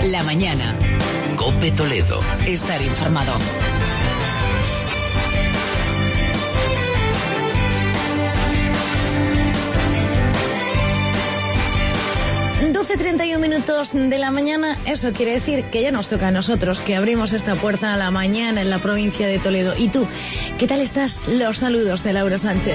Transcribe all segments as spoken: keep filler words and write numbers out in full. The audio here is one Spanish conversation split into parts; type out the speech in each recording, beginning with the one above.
La mañana. COPE Toledo. Estar informado. doce treinta y uno minutos de la mañana, eso quiere decir que ya nos toca a nosotros, que abrimos esta puerta a la mañana en la provincia de Toledo. ¿Y tú, qué tal estás? Los saludos de Laura Sánchez.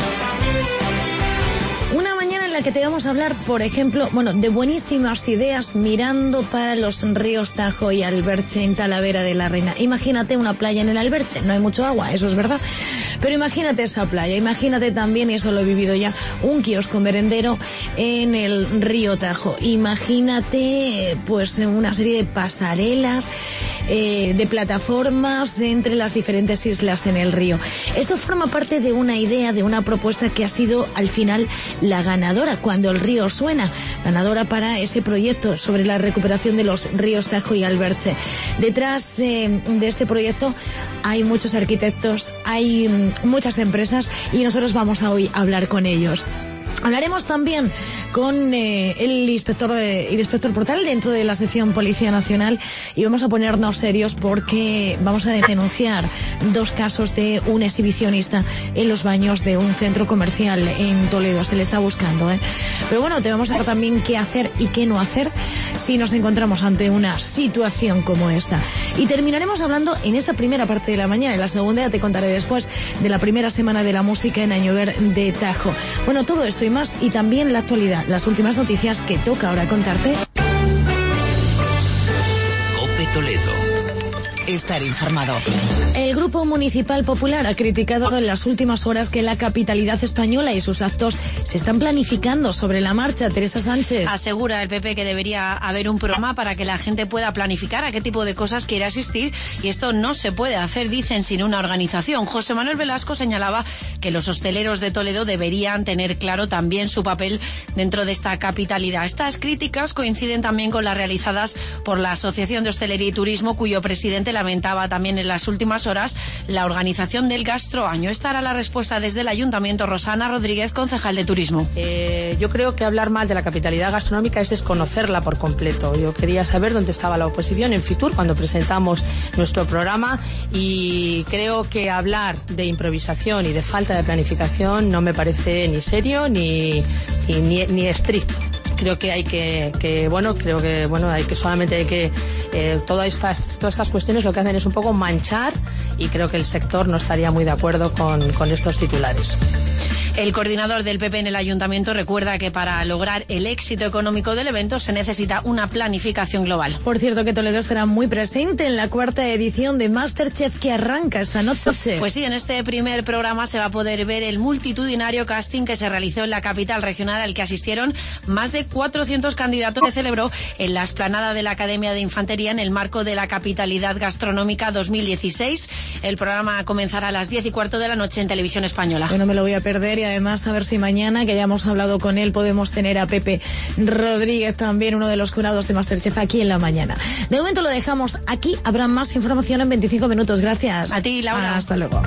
Una mañana en la que te vamos a hablar, por ejemplo, bueno, de buenísimas ideas mirando para los ríos Tajo y Alberche en Talavera de la Reina. Imagínate una playa en el Alberche, no hay mucho agua, eso es verdad, pero imagínate esa playa, imagínate también, y eso lo he vivido ya, un kiosco merendero en el río Tajo. Imagínate, pues, una serie de pasarelas, eh, de plataformas entre las diferentes islas en el río. Esto forma parte de una idea, de una propuesta que ha sido, al final, la ganadora, Cuando el río suena, ganadora para ese proyecto sobre la recuperación de los ríos Tajo y Alberche. Detrás eh, de este proyecto hay muchos arquitectos, hay mm, muchas empresas, y nosotros vamos a hoy a hablar con ellos. Hablaremos también con eh, el inspector de, el inspector Portal dentro de la sección Policía Nacional, y vamos a ponernos serios porque vamos a denunciar dos casos de un exhibicionista en los baños de un centro comercial en Toledo. Se le está buscando, ¿eh? Pero bueno, te vamos a ver también qué hacer y qué no hacer si nos encontramos ante una situación como esta. Y terminaremos hablando en esta primera parte de la mañana. En la segunda ya te contaré después de la primera semana de la música en Añover de Tajo. Bueno, todo esto y más, y también la actualidad, las últimas noticias que toca ahora contarte. COPE Toledo. Estar informado. El Grupo Municipal Popular ha criticado en las últimas horas que la capitalidad española y sus actos se están planificando sobre la marcha. Teresa Sánchez. Asegura el P P que debería haber un programa para que la gente pueda planificar a qué tipo de cosas quiere asistir, y esto no se puede hacer, dicen, sin una organización. José Manuel Velasco señalaba que los hosteleros de Toledo deberían tener claro también su papel dentro de esta capitalidad. Estas críticas coinciden también con las realizadas por la Asociación de Hostelería y Turismo, cuyo presidente lamentaba también en las últimas horas la organización del gastroaño. Esta era la respuesta desde el Ayuntamiento. Rosana Rodríguez, concejal de Turismo. Eh, yo creo que hablar mal de la capitalidad gastronómica es desconocerla por completo. Yo quería saber dónde estaba la oposición en Fitur cuando presentamos nuestro programa, y creo que hablar de improvisación y de falta de planificación no me parece ni serio ni, ni, ni, ni estricto. Creo que hay que, que bueno, creo que bueno, hay que solamente hay que eh, todas estas todas estas cuestiones lo que hacen es un poco manchar, y creo que el sector no estaría muy de acuerdo con, con estos titulares. El coordinador del P P en el Ayuntamiento recuerda que para lograr el éxito económico del evento se necesita una planificación global. Por cierto, que Toledo estará muy presente en la cuarta edición de MasterChef que arranca esta noche. Pues sí, en este primer programa se va a poder ver el multitudinario casting que se realizó en la capital regional, al que asistieron más de cuatrocientos candidatos, que celebró en la explanada de la Academia de Infantería en el marco de la Capitalidad Gastronómica dos mil dieciséis. El programa comenzará a las diez y cuarto de la noche en Televisión Española. Bueno, me lo voy a perder, y además a ver si mañana, que hayamos hablado con él, podemos tener a Pepe Rodríguez, también uno de los jurados de MasterChef, aquí en la mañana. De momento lo dejamos aquí. Habrá más información en veinticinco minutos. Gracias. A ti, Laura. Hasta luego.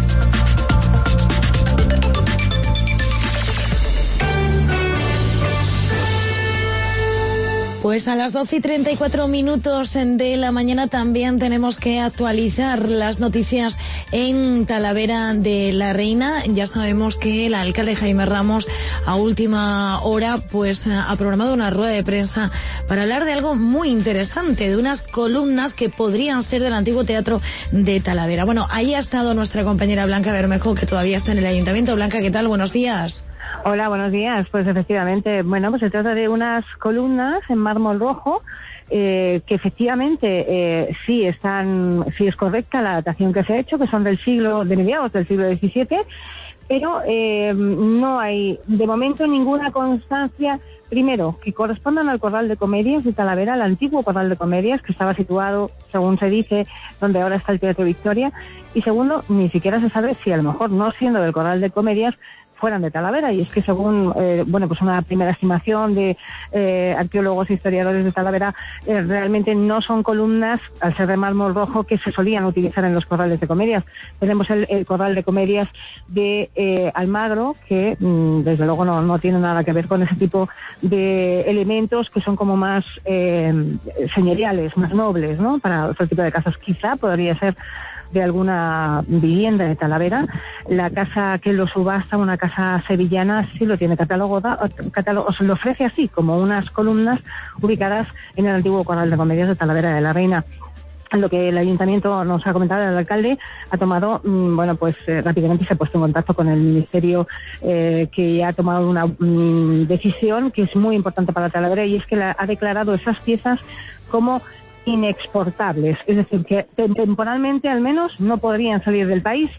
Pues a las doce y treinta y cuatro minutos de la mañana también tenemos que actualizar las noticias en Talavera de la Reina. Ya sabemos que el alcalde Jaime Ramos a última hora pues ha programado una rueda de prensa para hablar de algo muy interesante, de unas columnas que podrían ser del antiguo teatro de Talavera. Bueno, ahí ha estado nuestra compañera Blanca Bermejo, que todavía está en el ayuntamiento. Blanca, ¿qué tal? Buenos días. Hola, buenos días. Pues efectivamente, bueno, pues se trata de unas columnas en mármol rojo eh, que efectivamente eh, sí están, sí es correcta la datación que se ha hecho, que son del siglo, de mediados del siglo diecisiete, pero eh, no hay de momento ninguna constancia, primero, que correspondan al Corral de Comedias de Talavera, al antiguo Corral de Comedias, que estaba situado, según se dice, donde ahora está el Teatro Victoria, y segundo, ni siquiera se sabe si a lo mejor, no siendo del Corral de Comedias, fueran de Talavera, y es que según eh, bueno pues una primera estimación de eh, arqueólogos e historiadores de Talavera, eh, realmente no son columnas, al ser de mármol rojo, que se solían utilizar en los corrales de comedias. Tenemos el, el corral de comedias de eh, Almagro, que mmm, desde luego no, no tiene nada que ver con ese tipo de elementos que son como más eh, señoriales, más nobles, ¿no? Para otro tipo de casas. Quizá podría ser de alguna vivienda de Talavera. La casa que lo subasta, una casa sevillana, sí lo tiene catalogado, catalog, se lo ofrece así, como unas columnas ubicadas en el antiguo corral de comedias de Talavera de la Reina. Lo que el ayuntamiento nos ha comentado, el alcalde ha tomado, mmm, bueno, pues eh, rápidamente se ha puesto en contacto con el ministerio eh, que ha tomado una mmm, decisión que es muy importante para Talavera, y es que la, ha declarado esas piezas como inexportables, es decir, que temporalmente al menos no podrían salir del país.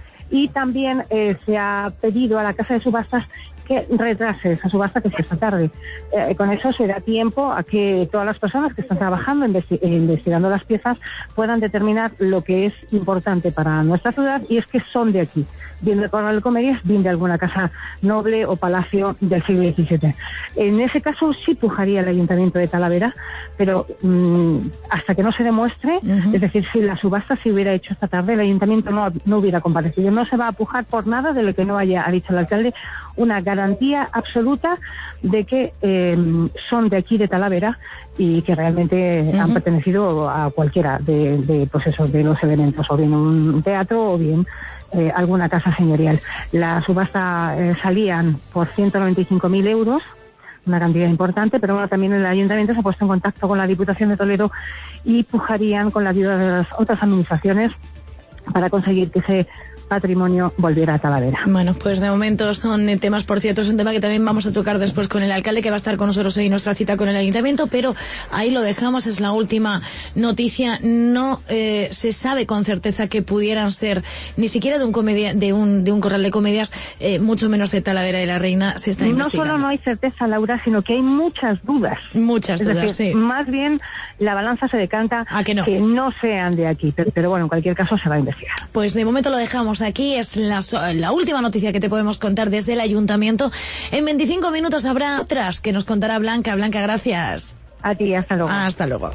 Y también eh, se ha pedido a la casa de subastas que retrase esa subasta, que es esta tarde. Eh, con eso se da tiempo a que todas las personas que están trabajando, investi- investigando las piezas, puedan determinar lo que es importante para nuestra ciudad, y es que son de aquí, bien de Corral de Comedias, bien de alguna casa noble o palacio del siglo diecisiete. En ese caso sí pujaría el Ayuntamiento de Talavera, pero mmm, hasta que no se demuestre, uh-huh. es decir, si la subasta se hubiera hecho esta tarde, el Ayuntamiento no, no hubiera comparecido. No se va a pujar por nada de lo que no haya, ha dicho el alcalde, una garantía absoluta de que eh, son de aquí de Talavera y que realmente uh-huh. han pertenecido a cualquiera de, de, pues eso, de los elementos, o bien un teatro o bien eh, alguna casa señorial. La subasta eh, salían por ciento noventa y cinco mil euros, una cantidad importante, pero bueno, también el ayuntamiento se ha puesto en contacto con la Diputación de Toledo y pujarían con la ayuda de las otras administraciones para conseguir que se patrimonio volviera a Talavera. Bueno, pues de momento son temas, por cierto, es un tema que también vamos a tocar después con el alcalde, que va a estar con nosotros hoy en nuestra cita con el ayuntamiento, pero ahí lo dejamos, es la última noticia. No eh, se sabe con certeza que pudieran ser ni siquiera de un comedia, de un de un corral de comedias, eh, mucho menos de Talavera de la Reina. Se está investigando. No solo no hay certeza, Laura, sino que hay muchas dudas. Muchas es dudas, decir, sí. Más bien la balanza se decanta a que no, que no sean de aquí, pero, pero bueno, en cualquier caso se va a investigar. Pues de momento lo dejamos aquí, es la, la última noticia que te podemos contar desde el ayuntamiento. En veinticinco minutos habrá otras que nos contará Blanca. Blanca, gracias. A ti, hasta luego. Hasta luego.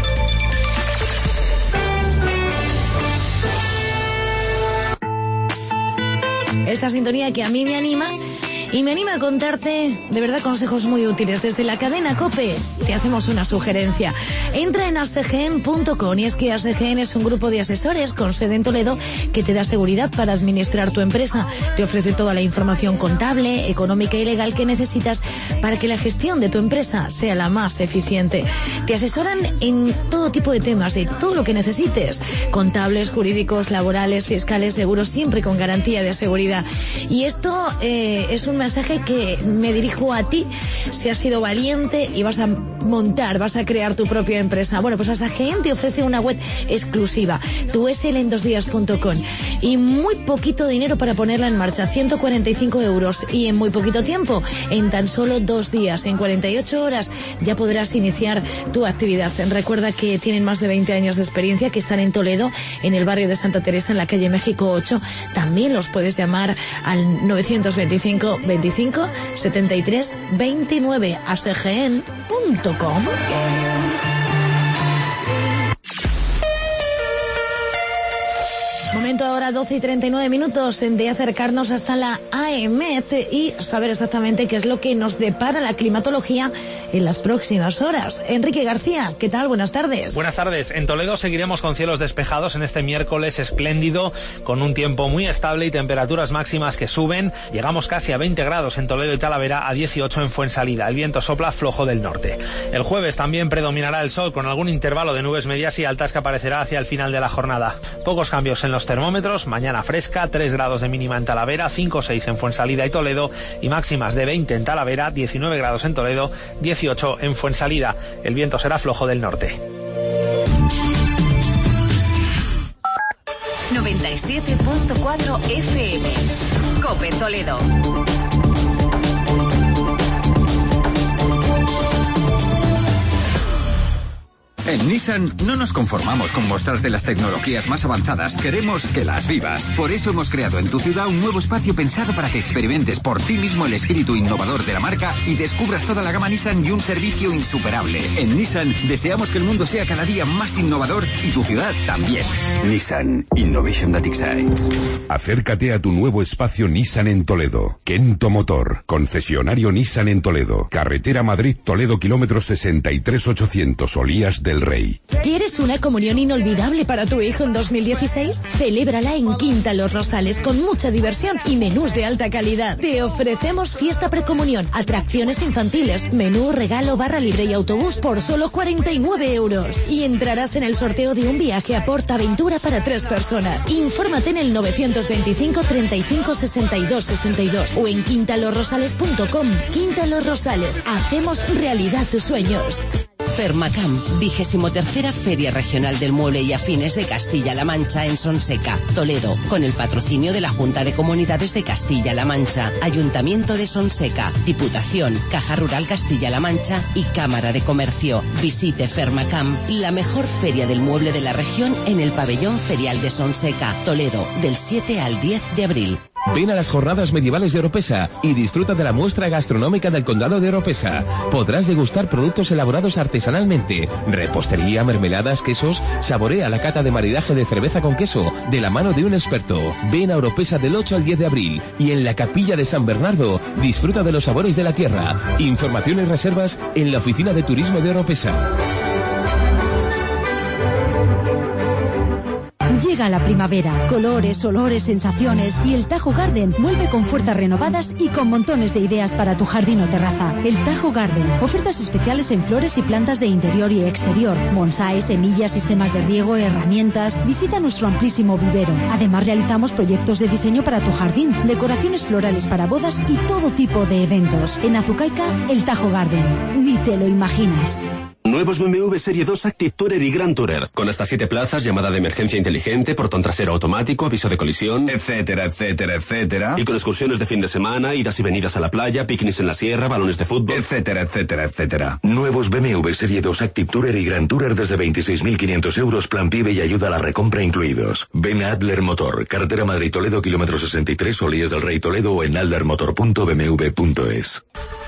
Esta sintonía que a mí me anima y me anima a contarte, de verdad, consejos muy útiles. Desde la cadena COPE te hacemos una sugerencia. Entra en asegen punto com, y es que Asegen es un grupo de asesores con sede en Toledo que te da seguridad para administrar tu empresa. Te ofrece toda la información contable, económica y legal que necesitas para que la gestión de tu empresa sea la más eficiente. Te asesoran en todo tipo de temas, de todo lo que necesites. Contables, jurídicos, laborales, fiscales, seguros, siempre con garantía de seguridad. Y esto eh, es un mensaje que me dirijo a ti si has sido valiente y vas a montar, vas a crear tu propia empresa. Bueno, pues Asegen te ofrece una web exclusiva, tu s l en dos días punto com, y muy poquito dinero para ponerla en marcha, ciento cuarenta y cinco euros, y en muy poquito tiempo, en tan solo dos días, en cuarenta y ocho horas, ya podrás iniciar tu actividad. Recuerda que tienen más de veinte años de experiencia, que están en Toledo, en el barrio de Santa Teresa, en la calle México ocho. También los puedes llamar al novecientos veinticinco veinticinco setenta y tres veintinueve, asegen punto com. Momento ahora, doce y treinta y nueve minutos, de acercarnos hasta la AEMET y saber exactamente qué es lo que nos depara la climatología en las próximas horas. Enrique García, ¿qué tal? Buenas tardes. Buenas tardes. En Toledo seguiremos con cielos despejados en este miércoles espléndido, con un tiempo muy estable y temperaturas máximas que suben. Llegamos casi a veinte grados en Toledo y Talavera, a dieciocho en Fuensalida. El viento sopla flojo del norte. El jueves también predominará el sol, con algún intervalo de nubes medias y altas que aparecerá hacia el final de la jornada. Pocos cambios en los termómetros, mañana fresca, tres grados de mínima en Talavera, cinco o seis en Fuensalida y Toledo, y máximas de veinte en Talavera, diecinueve grados en Toledo, dieciocho en Fuensalida. El viento será flojo del norte. noventa y siete punto cuatro F M, COPE Toledo. En Nissan no nos conformamos con mostrarte las tecnologías más avanzadas, queremos que las vivas. Por eso hemos creado en tu ciudad un nuevo espacio pensado para que experimentes por ti mismo el espíritu innovador de la marca y descubras toda la gama Nissan y un servicio insuperable. En Nissan deseamos que el mundo sea cada día más innovador y tu ciudad también. Nissan Innovation that excites. Acércate a tu nuevo espacio Nissan en Toledo. Kento Motor, concesionario Nissan en Toledo. Carretera Madrid-Toledo, kilómetro sesenta y tres ochocientos, Olías del Rey. ¿Quieres una comunión inolvidable para tu hijo en dos mil dieciséis? Celébrala en Quinta Los Rosales con mucha diversión y menús de alta calidad. Te ofrecemos fiesta precomunión, atracciones infantiles, menú, regalo, barra libre y autobús por solo cuarenta y nueve euros. Y entrarás en el sorteo de un viaje a Portaventura para tres personas. Infórmate en el novecientos veinticinco treinta y cinco sesenta y dos sesenta y dos o en quinta los rosales punto com. Quinta Los Rosales, hacemos realidad tus sueños. Fermacam, vigésimo tercera Feria Regional del Mueble y Afines de Castilla-La Mancha en Sonseca, Toledo, con el patrocinio de la Junta de Comunidades de Castilla-La Mancha, Ayuntamiento de Sonseca, Diputación, Caja Rural Castilla-La Mancha y Cámara de Comercio. Visite Fermacam, la mejor feria del mueble de la región en el pabellón ferial de Sonseca, Toledo, del siete al diez de abril. Ven a las jornadas medievales de Oropesa y disfruta de la muestra gastronómica del condado de Oropesa. Podrás degustar productos elaborados artesanalmente, repostería, mermeladas, quesos. Saborea la cata de maridaje de cerveza con queso de la mano de un experto. Ven a Oropesa del ocho al diez de abril y en la capilla de San Bernardo disfruta de los sabores de la tierra. Información y reservas en la oficina de turismo de Oropesa. Llega la primavera, colores, olores, sensaciones y el Tajo Garden vuelve con fuerzas renovadas y con montones de ideas para tu jardín o terraza. El Tajo Garden, ofertas especiales en flores y plantas de interior y exterior, bonsái, semillas, sistemas de riego, herramientas. Visita nuestro amplísimo vivero. Además realizamos proyectos de diseño para tu jardín, decoraciones florales para bodas y todo tipo de eventos. En Azucaica, el Tajo Garden. Ni te lo imaginas. Nuevos B M W Serie dos Active Tourer y Grand Tourer, con hasta siete plazas, llamada de emergencia inteligente, portón trasero automático, aviso de colisión, etcétera, etcétera, etcétera. Y con excursiones de fin de semana, idas y venidas a la playa, picnics en la sierra, balones de fútbol, etcétera, etcétera, etcétera. Nuevos B M W Serie dos Active Tourer y Grand Tourer desde veintiséis mil quinientos euros, plan PIB y ayuda a la recompra incluidos. Ven a Adler Motor, carretera Madrid-Toledo, kilómetro sesenta y tres, Olías del Rey, Toledo, o en adlermotor punto b m w punto es.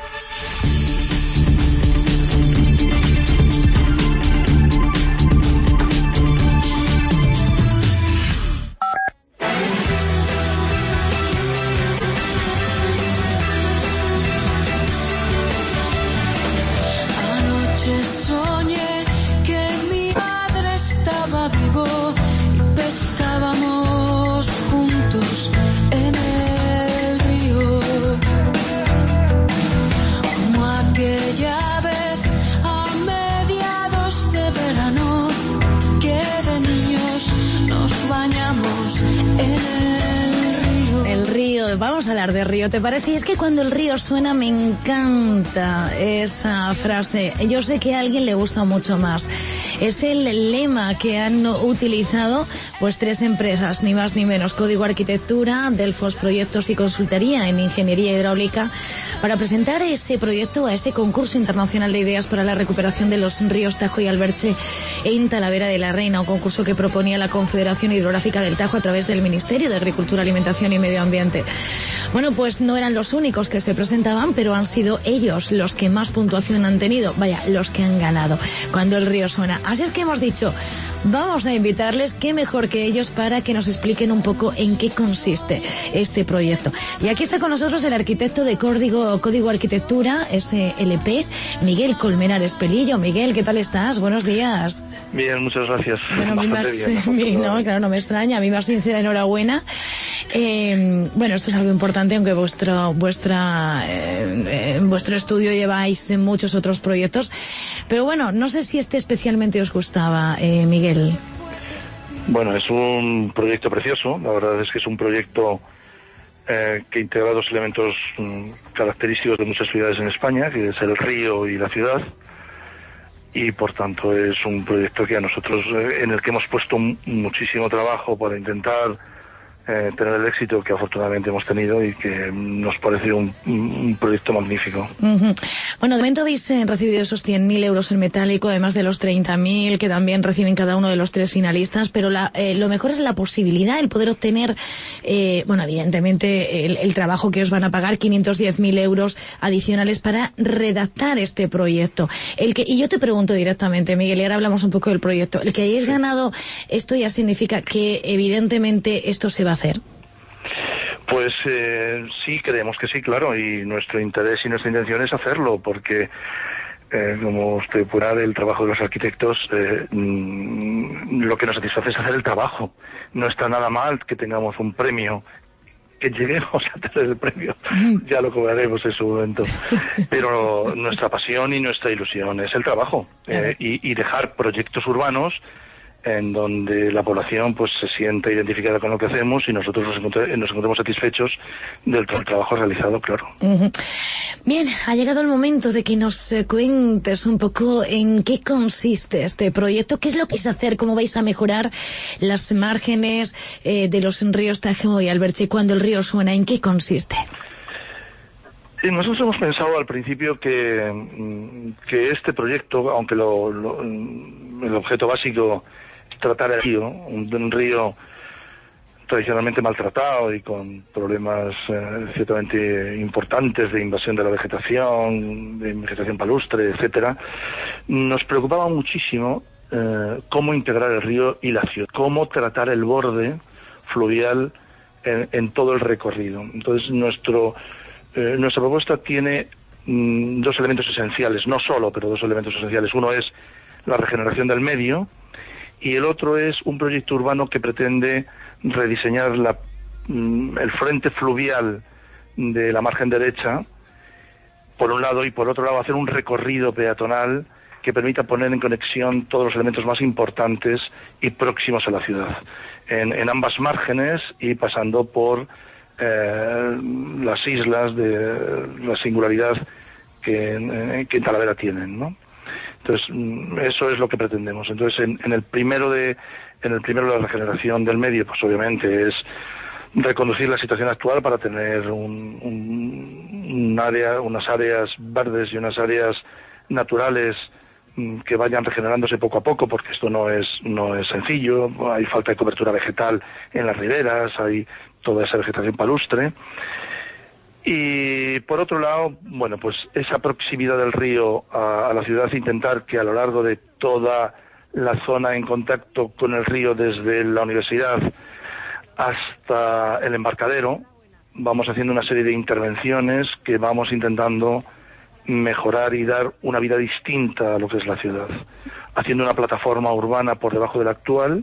Vamos a hablar de río, ¿te parece? Y es que cuando el río suena me encanta esa frase. Yo sé que a alguien le gusta mucho más. Es el lema que han utilizado pues tres empresas, ni más ni menos. Código Arquitectura, Delfos Proyectos y Consultoría en Ingeniería Hidráulica, para presentar ese proyecto a ese concurso internacional de ideas para la recuperación de los ríos Tajo y Alberche en Talavera de la Reina, un concurso que proponía la Confederación Hidrográfica del Tajo a través del Ministerio de Agricultura, Alimentación y Medio Ambiente. Bueno, pues no eran los únicos que se presentaban, pero han sido ellos los que más puntuación han tenido, vaya, los que han ganado cuando el río suena. Así es que hemos dicho, vamos a invitarles, qué mejor que ellos, para que nos expliquen un poco en qué consiste este proyecto. Y aquí está con nosotros el arquitecto de Código, Código Arquitectura, S L P, Miguel Colmenares Pelillo. Miguel, ¿qué tal estás? Buenos días. Bien, muchas gracias. Bueno, mi más, bien, mi, no, claro, no me extraña, mi más sincera enhorabuena. Eh, bueno, esto es algo importante, aunque vuestro vuestra eh, en vuestro estudio lleváis muchos otros proyectos, pero bueno, no sé si este especialmente os gustaba, eh, Miguel. Bueno, es un proyecto precioso, la verdad es que es un proyecto eh, que integra dos elementos mm, característicos de muchas ciudades en España, que es el río y la ciudad, y por tanto es un proyecto que a nosotros, eh, en el que hemos puesto muchísimo trabajo para intentar eh, tener el éxito que afortunadamente hemos tenido y que nos parece un, un proyecto magnífico. Uh-huh. Bueno, de momento habéis eh, recibido esos cien mil euros en metálico, además de los treinta mil que también reciben cada uno de los tres finalistas, pero la, eh, lo mejor es la posibilidad, el poder obtener, eh, bueno, evidentemente el, el trabajo que os van a pagar, quinientos diez mil euros adicionales para redactar este proyecto. El que, y yo te pregunto directamente, Miguel, y ahora hablamos un poco del proyecto, el que hayáis ganado, esto ya significa que evidentemente esto se va a hacer. Pues eh, sí, creemos que sí, claro, y nuestro interés y nuestra intención es hacerlo, porque eh, como usted puede ver, el trabajo de los arquitectos, eh, mm, lo que nos satisface es hacer el trabajo. No está nada mal que tengamos un premio, que lleguemos a tener el premio, ya lo cobraremos en su momento, pero nuestra pasión y nuestra ilusión es el trabajo, eh, y, y dejar proyectos urbanos en donde la población pues se sienta identificada con lo que hacemos y nosotros nos, encontre, nos encontremos satisfechos del tra trabajo realizado, claro. Uh-huh. Bien, ha llegado el momento de que nos eh, cuentes un poco en qué consiste este proyecto, qué es lo que vais a hacer, cómo vais a mejorar las márgenes eh, de los ríos Tajo y Alberche cuando el río suena, ¿en qué consiste? Sí, nosotros hemos pensado al principio que, que este proyecto, aunque lo, lo, el objeto básico tratar el río, un, un río tradicionalmente maltratado y con problemas eh, ciertamente importantes de invasión de la vegetación, de vegetación palustre, etcétera, nos preocupaba muchísimo eh, cómo integrar el río y la ciudad, cómo tratar el borde fluvial en, en todo el recorrido. Entonces nuestro eh, nuestra propuesta tiene mm, dos elementos esenciales, no solo, pero dos elementos esenciales. Uno es la regeneración del medio, y el otro es un proyecto urbano que pretende rediseñar la, el frente fluvial de la margen derecha, por un lado, y por otro lado hacer un recorrido peatonal que permita poner en conexión todos los elementos más importantes y próximos a la ciudad, en, en ambas márgenes y pasando por eh, las islas de la singularidad que, que en Talavera tienen, ¿no? Entonces, eso es lo que pretendemos. Entonces, en, en el primero de en el primero de la regeneración del medio, pues obviamente es reconducir la situación actual para tener un, un, un área, unas áreas verdes y unas áreas naturales mm, que vayan regenerándose poco a poco, porque esto no es no es sencillo. Hay falta de cobertura vegetal en las riberas, hay toda esa vegetación palustre. Y por otro lado, bueno, pues esa proximidad del río a, a la ciudad, intentar que a lo largo de toda la zona en contacto con el río, desde la universidad hasta el embarcadero, vamos haciendo una serie de intervenciones que vamos intentando mejorar y dar una vida distinta a lo que es la ciudad, haciendo una plataforma urbana por debajo de la actual,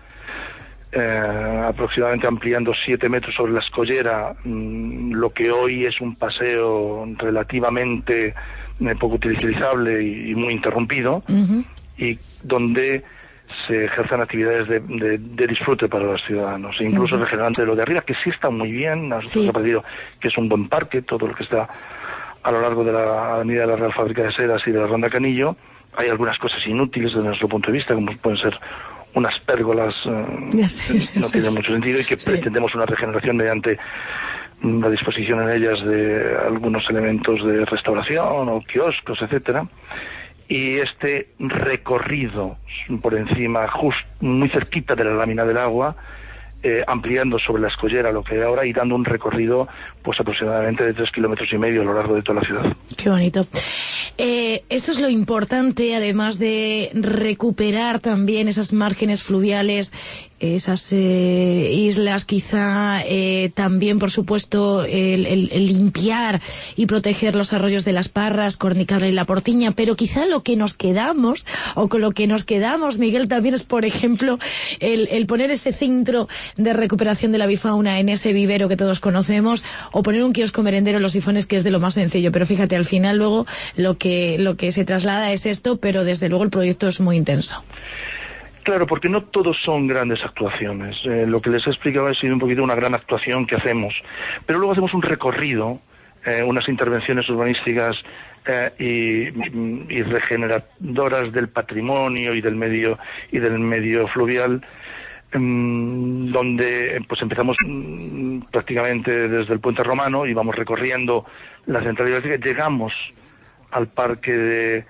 Eh, aproximadamente ampliando siete metros sobre la escollera, mmm, lo que hoy es un paseo relativamente eh, poco utilizable y, y muy interrumpido, uh-huh. y donde se ejerzan actividades de, de, de disfrute para los ciudadanos, e incluso uh-huh. regenerante de lo de arriba, que sí está muy bien. Nos sí. ha parecido que es un buen parque, todo lo que está a lo largo de la avenida de la Real Fábrica de Sedas y de la Ronda Canillo. Hay algunas cosas inútiles desde nuestro punto de vista, como pueden ser unas pérgolas, eh, sé, no tiene mucho sentido, y que sí. pretendemos una regeneración mediante la disposición en ellas de algunos elementos de restauración o kioscos, etcétera. Y este recorrido por encima, justo muy cerquita de la lámina del agua, eh, ampliando sobre la escollera lo que hay ahora y dando un recorrido pues aproximadamente de tres kilómetros y medio a lo largo de toda la ciudad. Qué bonito. Eh, esto es lo importante, además de recuperar también esas márgenes fluviales, esas eh, islas, quizá eh, también, por supuesto, el, el, el limpiar y proteger los arroyos de las Parras, Cornicabra y La Portiña, pero quizá lo que nos quedamos, o con lo que nos quedamos, Miguel, también es, por ejemplo, el, el poner ese centro de recuperación de la bifauna en ese vivero que todos conocemos, o poner un kiosco merendero en Los Sifones, que es de lo más sencillo, pero fíjate, al final luego lo que, lo que se traslada es esto, pero desde luego el proyecto es muy intenso. Claro, porque no todos son grandes actuaciones. Eh, lo que les he explicado ha sido un poquito una gran actuación que hacemos. Pero luego hacemos un recorrido, eh, unas intervenciones urbanísticas eh, y, y regeneradoras del patrimonio y del medio y del medio fluvial, donde pues empezamos prácticamente desde el Puente Romano y vamos recorriendo la centralidad, llegamos al parque de,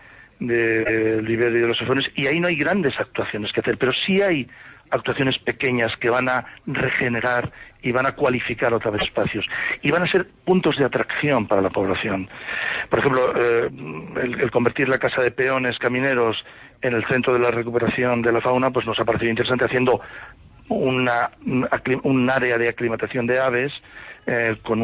de Liberia y de los Efones, y ahí no hay grandes actuaciones que hacer, pero sí hay actuaciones pequeñas que van a regenerar y van a cualificar otra vez espacios y van a ser puntos de atracción para la población. Por ejemplo, eh, el, el convertir la Casa de Peones Camineros en el centro de la recuperación de la fauna, pues nos ha parecido interesante, haciendo una, un área de aclimatación de aves eh, con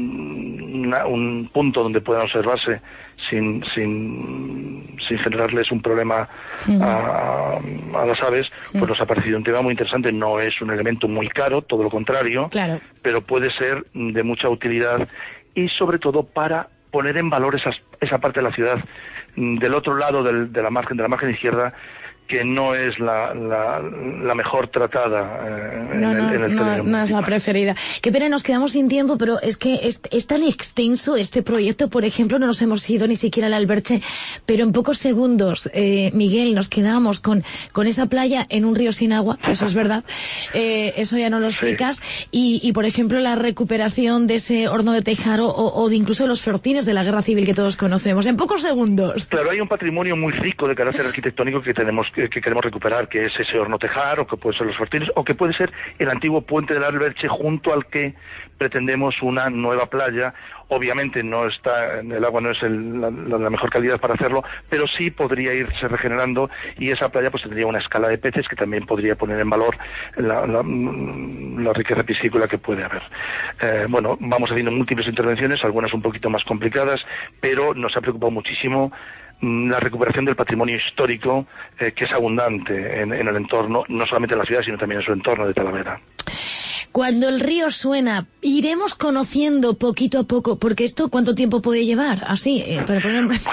un, una, un punto donde puedan observarse sin sin, sin generarles un problema uh-huh. a, a las aves, pues uh-huh. nos ha parecido un tema muy interesante. No es un elemento muy caro, todo lo contrario, claro. pero puede ser de mucha utilidad y sobre todo para poner en valor esas, esa parte de la ciudad del otro lado del, de la margen, de la margen izquierda, que no es la, la, la mejor tratada eh, no, en, no, el, en el no, no es la preferida. Qué pena, nos quedamos sin tiempo, pero es que es, es tan extenso este proyecto. Por ejemplo, no nos hemos ido ni siquiera al Alberche, pero en pocos segundos, eh, Miguel, nos quedamos con, con esa playa en un río sin agua, eso es verdad, eh, eso ya no lo explicas, sí. y, y por ejemplo la recuperación de ese horno de Tejaro o, o de incluso los fortines de la Guerra Civil que todos conocemos, en pocos segundos. Claro, hay un patrimonio muy rico de carácter arquitectónico que tenemos que, que queremos recuperar, que es ese horno Tejar, o que puede ser los fortines, o que puede ser el antiguo puente del Alberche, junto al que pretendemos una nueva playa. Obviamente no está, el agua no es el, la, la mejor calidad para hacerlo, pero sí podría irse regenerando, y esa playa pues tendría una escala de peces que también podría poner en valor la, la, la riqueza piscícola que puede haber. Eh, bueno, vamos haciendo múltiples intervenciones, algunas un poquito más complicadas, pero nos ha preocupado muchísimo la recuperación del patrimonio histórico eh, que es abundante en, en el entorno, no solamente en la ciudad, sino también en su entorno de Talavera. Cuando el río suena, iremos conociendo poquito a poco, porque esto, ¿cuánto tiempo puede llevar? Así, eh, para poner... Bueno,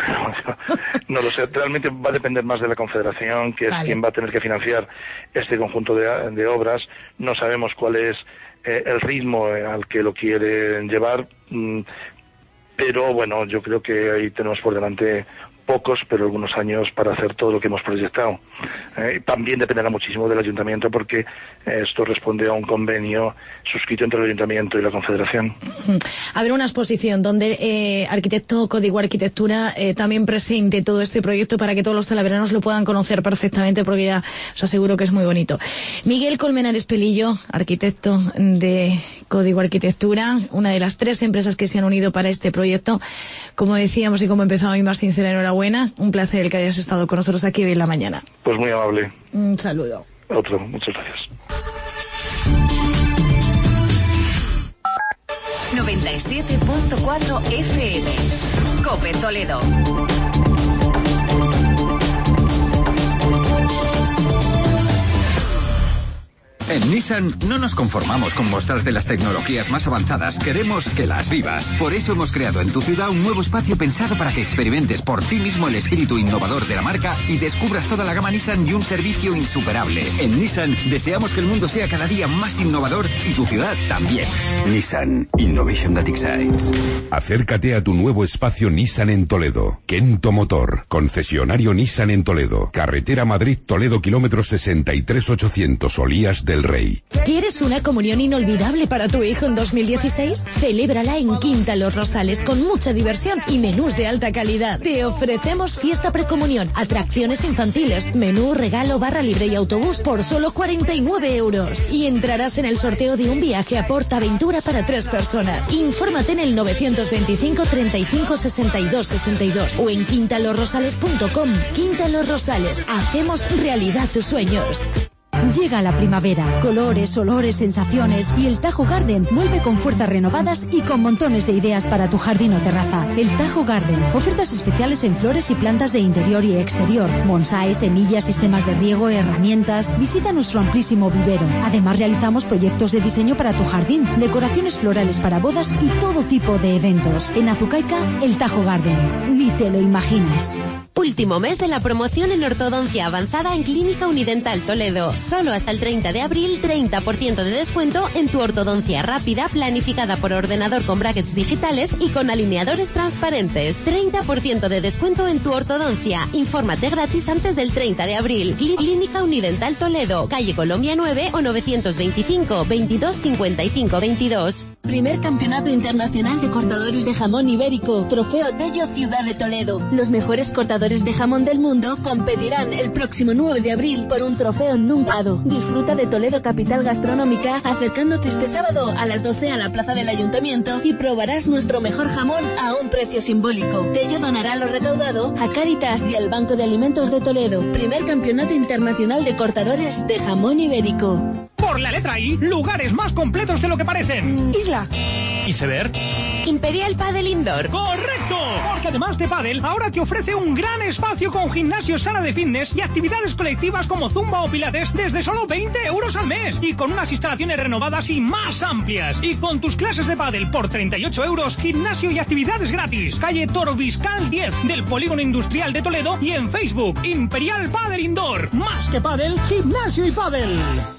no lo sé, realmente va a depender más de la Confederación, que es vale. quien va a tener que financiar este conjunto de, de obras. No sabemos cuál es eh, el ritmo al que lo quieren llevar, mmm, pero bueno, yo creo que ahí tenemos por delante pocos, pero algunos años para hacer todo lo que hemos proyectado. Eh, también dependerá muchísimo del ayuntamiento, porque eh, esto responde a un convenio suscrito entre el ayuntamiento y la Confederación. Habrá una exposición donde eh, Arquitecto Código Arquitectura eh, también presente todo este proyecto para que todos los talaveranos lo puedan conocer perfectamente, porque ya os aseguro que es muy bonito. Miguel Colmenares Pelillo, arquitecto de Código Arquitectura, una de las tres empresas que se han unido para este proyecto. Como decíamos y como empezaba, mi más sincera enhorabuena. Un placer el que hayas estado con nosotros aquí hoy en la mañana. Pues muy amable. Un saludo. Otro, muchas gracias. noventa y siete punto cuatro F M. COPE Toledo. En Nissan no nos conformamos con mostrarte las tecnologías más avanzadas, queremos que las vivas. Por eso hemos creado en tu ciudad un nuevo espacio pensado para que experimentes por ti mismo el espíritu innovador de la marca y descubras toda la gama Nissan y un servicio insuperable. En Nissan deseamos que el mundo sea cada día más innovador y tu ciudad también. Nissan Innovation That Excites. Acércate a tu nuevo espacio Nissan en Toledo. Kento Motor, concesionario Nissan en Toledo. Carretera Madrid-Toledo, kilómetro sesenta y tres ochocientos, Olías del Rey. ¿Quieres una comunión inolvidable para tu hijo en dos mil dieciséis? Celébrala en Quinta Los Rosales con mucha diversión y menús de alta calidad. Te ofrecemos fiesta precomunión, atracciones infantiles, menú, regalo, barra libre y autobús por solo cuarenta y nueve euros. Y entrarás en el sorteo de un viaje a Portaventura para tres personas. Infórmate en el novecientos veinticinco treinta y cinco sesenta y dos sesenta y dos o en quinta los rosales punto com. Quinta Los Rosales, hacemos realidad tus sueños. Llega la primavera, colores, olores, sensaciones, y el Tajo Garden vuelve con fuerzas renovadas y con montones de ideas para tu jardín o terraza. El Tajo Garden, ofertas especiales en flores y plantas de interior y exterior, bonsái, semillas, sistemas de riego, herramientas. Visita nuestro amplísimo vivero. Además realizamos proyectos de diseño para tu jardín, decoraciones florales para bodas y todo tipo de eventos. En Azucaica, el Tajo Garden. Ni te lo imaginas. Último mes de la promoción en ortodoncia avanzada en Clínica Unidental Toledo. Solo hasta el treinta de abril, treinta por ciento de descuento en tu ortodoncia rápida planificada por ordenador con brackets digitales y con alineadores transparentes. treinta por ciento de descuento en tu ortodoncia. Infórmate gratis antes del treinta de abril. Clínica Unidental Toledo, calle Colombia nueve o novecientos veinticinco, veintidós cincuenta y cinco veintidós. Primer Campeonato Internacional de Cortadores de Jamón Ibérico. Trofeo Tello Ciudad de Toledo. Los mejores cortadores de jamón del mundo competirán el próximo nueve de abril por un trofeo nunca dado. Disfruta de Toledo Capital Gastronómica acercándote este sábado a las doce a la plaza del Ayuntamiento y probarás nuestro mejor jamón a un precio simbólico. Tello donará lo recaudado a Cáritas y al Banco de Alimentos de Toledo. Primer Campeonato Internacional de Cortadores de Jamón Ibérico. Por la letra I, lugares más completos de lo que parecen. Isla. Iceberg. Imperial Padel Indoor. ¡Correcto! Porque además de pádel, ahora te ofrece un gran espacio con gimnasio, sala de fitness y actividades colectivas como zumba o pilates desde solo veinte euros al mes. Y con unas instalaciones renovadas y más amplias. Y con tus clases de pádel por treinta y ocho euros, gimnasio y actividades gratis. Calle Toro Biscal diez del Polígono Industrial de Toledo y en Facebook, Imperial Padel Indoor. Más que pádel, gimnasio y pádel.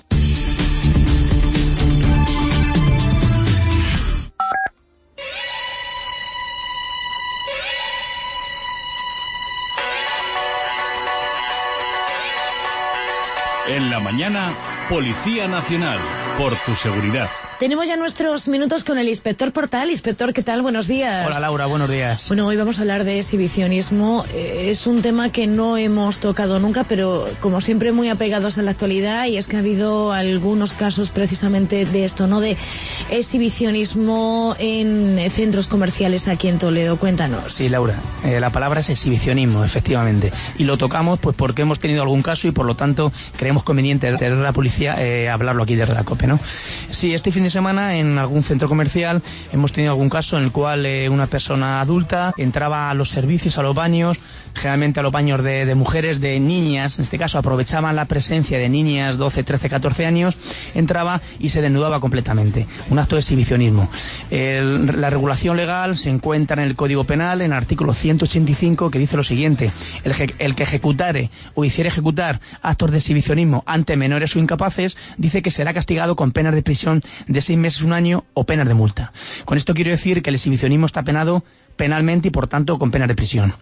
En la mañana, Policía Nacional, por tu seguridad. Tenemos ya nuestros minutos con el inspector Portal. Inspector, ¿qué tal? Buenos días. Hola Laura, buenos días. Bueno, hoy vamos a hablar de exhibicionismo. Eh, es un tema que no hemos tocado nunca, pero como siempre muy apegados a la actualidad, y es que ha habido algunos casos precisamente de esto, ¿no? De exhibicionismo en centros comerciales aquí en Toledo. Cuéntanos. Sí, Laura, eh, la palabra es exhibicionismo, efectivamente. Y lo tocamos pues porque hemos tenido algún caso y por lo tanto creemos conveniente desde la policía eh, hablarlo aquí desde la COPE, ¿no? Sí, este fin de semana en algún centro comercial hemos tenido algún caso en el cual eh, una persona adulta entraba a los servicios, a los baños, generalmente a los baños de, de mujeres, de niñas, en este caso aprovechaban la presencia de niñas doce, trece, catorce años, entraba y se desnudaba completamente. Un acto de exhibicionismo. El, la regulación legal se encuentra en el Código Penal, en el artículo ciento ochenta y cinco, que dice lo siguiente: el, el que ejecutare o hiciere ejecutar actos de exhibicionismo ante menores o incapaces, dice que será castigado con penas de prisión de seis meses, un año o penas de multa. Con esto quiero decir que el exhibicionismo está penado penalmente y por tanto con penas de prisión.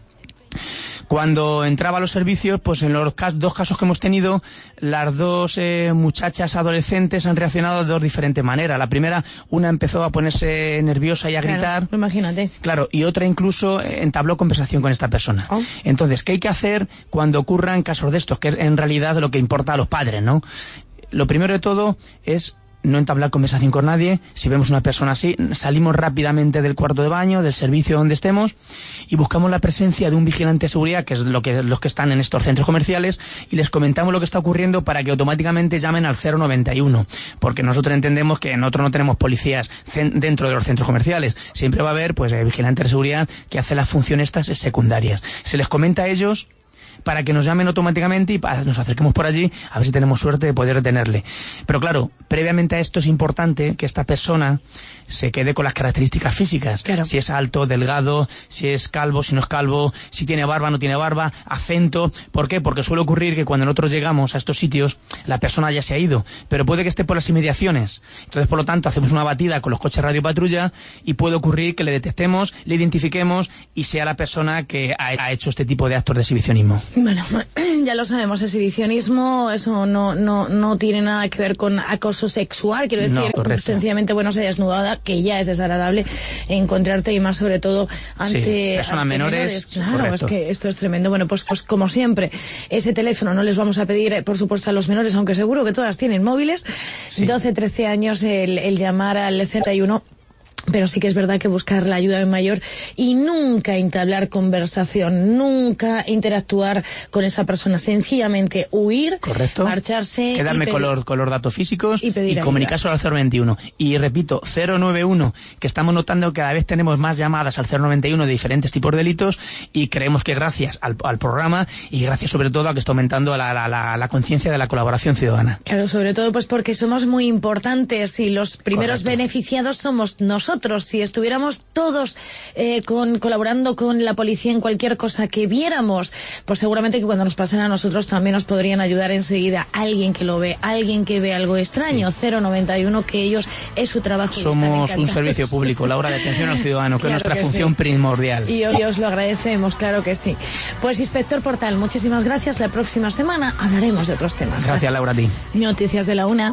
Cuando entraba a los servicios, pues en los cas- dos casos que hemos tenido, las dos eh, muchachas adolescentes han reaccionado de dos diferentes maneras. La primera, una empezó a ponerse nerviosa y a gritar. Claro, imagínate. Claro, y otra incluso entabló conversación con esta persona. Oh. Entonces, ¿qué hay que hacer cuando ocurran casos de estos? Que es en realidad lo que importa a los padres, ¿no? Lo primero de todo es no entablar conversación con nadie. Si vemos una persona así, salimos rápidamente del cuarto de baño, del servicio donde estemos, y buscamos la presencia de un vigilante de seguridad, que es lo que los que están en estos centros comerciales, y les comentamos lo que está ocurriendo para que automáticamente llamen al cero noventa y uno, porque nosotros entendemos que nosotros no tenemos policías dentro de los centros comerciales. Siempre va a haber pues vigilantes de seguridad que hace las funciones estas secundarias. Se les comenta a ellos para que nos llamen automáticamente y nos acerquemos por allí a ver si tenemos suerte de poder retenerle. Pero claro, previamente a esto es importante que esta persona se quede con las características físicas. Claro. Si es alto, delgado, si es calvo, si no es calvo, si tiene barba, no tiene barba, acento. ¿Por qué? Porque suele ocurrir que cuando nosotros llegamos a estos sitios, la persona ya se ha ido, pero puede que esté por las inmediaciones. Entonces, por lo tanto, hacemos una batida con los coches radio patrulla y puede ocurrir que le detectemos, le identifiquemos y sea la persona que ha, ha hecho este tipo de actos de exhibicionismo. Bueno, ya lo sabemos, exhibicionismo, eso no no no tiene nada que ver con acoso sexual, quiero decir, no, sencillamente, bueno, se desnudada, que ya es desagradable encontrarte, y más sobre todo ante, sí, personas ante menores, menores. Claro, correcto. Es que esto es tremendo. Bueno, pues, pues como siempre, ese teléfono no les vamos a pedir, por supuesto, a los menores, aunque seguro que todas tienen móviles, sí. doce, trece años, el, el llamar al treinta y uno. Pero sí que es verdad que buscar la ayuda de un mayor y nunca entablar conversación, nunca interactuar con esa persona, sencillamente huir, correcto, marcharse, quedarme y con los, con los datos físicos y, y comunicarse al cero veintiuno. Y repito, cero noventa y uno, que estamos notando que cada vez tenemos más llamadas al cero noventa y uno de diferentes tipos de delitos, y creemos que gracias al, al programa y gracias sobre todo a que está aumentando la, la, la, la conciencia de la colaboración ciudadana. Claro, sobre todo pues porque somos muy importantes y los primeros correcto. beneficiados somos nosotros. nosotros, si estuviéramos todos eh, con, colaborando con la policía en cualquier cosa que viéramos, pues seguramente que cuando nos pasen a nosotros también nos podrían ayudar enseguida alguien que lo ve, alguien que ve algo extraño. Sí. cero noventa y uno, que ellos es su trabajo. Somos un servicio público, Laura, de atención al ciudadano, que claro es nuestra que función sí. primordial. Y hoy os lo agradecemos, claro que sí. Pues Inspector Portal, muchísimas gracias. La próxima semana hablaremos de otros temas. Gracias, gracias. Laura, a ti. Noticias de la una.